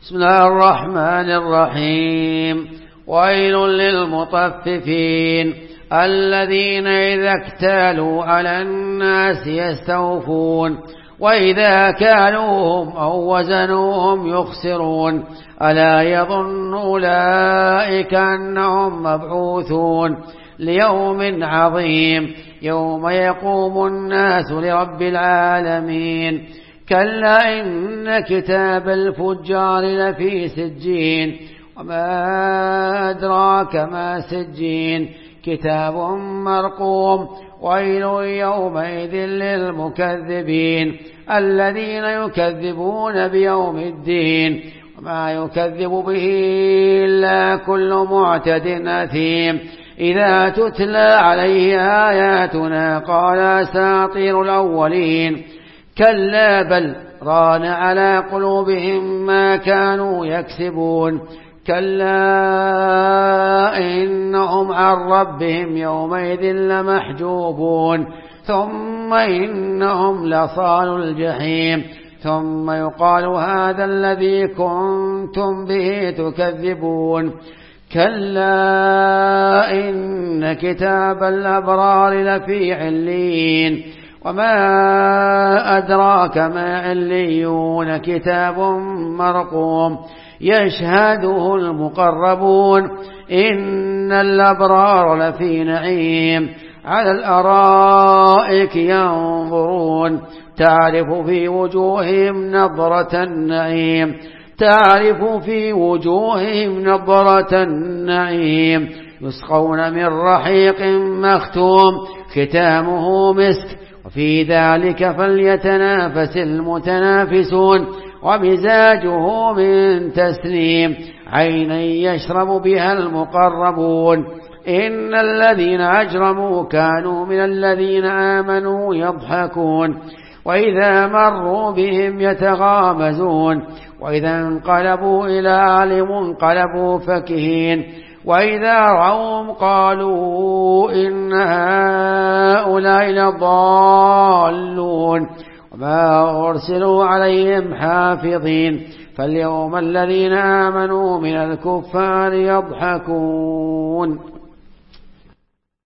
بسم الله الرحمن الرحيم. ويل للمطففين الذين إذا اكتالوا على الناس يستوفون وإذا كالوهم أو وزنوهم يخسرون ألا يظن أولئك أنهم مبعوثون ليوم عظيم يوم يقوم الناس لرب العالمين. كلا إن كتاب الفجار لفي سجين وما أدراك ما سجين كتاب مرقوم. ويل يومئذ للمكذبين الذين يكذبون بيوم الدين وما يكذب به إلا كل معتد أثيم إذا تتلى عليه آياتنا قال أساطير الأولين. كلا بل ران على قلوبهم ما كانوا يكسبون. كلا إنهم عن ربهم يومئذ لمحجوبون ثم إنهم لصال الجحيم ثم يقال هذا الذي كنتم به تكذبون. كلا إن كتاب الأبرار لفي عليين وما أدراك ما عليون كتاب مرقوم يشهده المقربون إن الأبرار لفي نعيم على الأرائك ينظرون تعرف في وجوههم نظرة النعيم نظرة النعيم يسقون من رحيق مختوم ختامه مسك وفي ذلك فليتنافس المتنافسون ومزاجه من تسنيم عينا يشرب بها المقربون. إن الذين أجرموا كانوا من الذين آمنوا يضحكون وإذا مروا بهم يتغامزون وإذا انقلبوا إلى أهلهم انقلبوا فكهين وإذا رأوهم قالوا إن هؤلاء لضالون وما أرسلوا عليهم حافظين. فاليوم الذين آمنوا من الكفار يضحكون.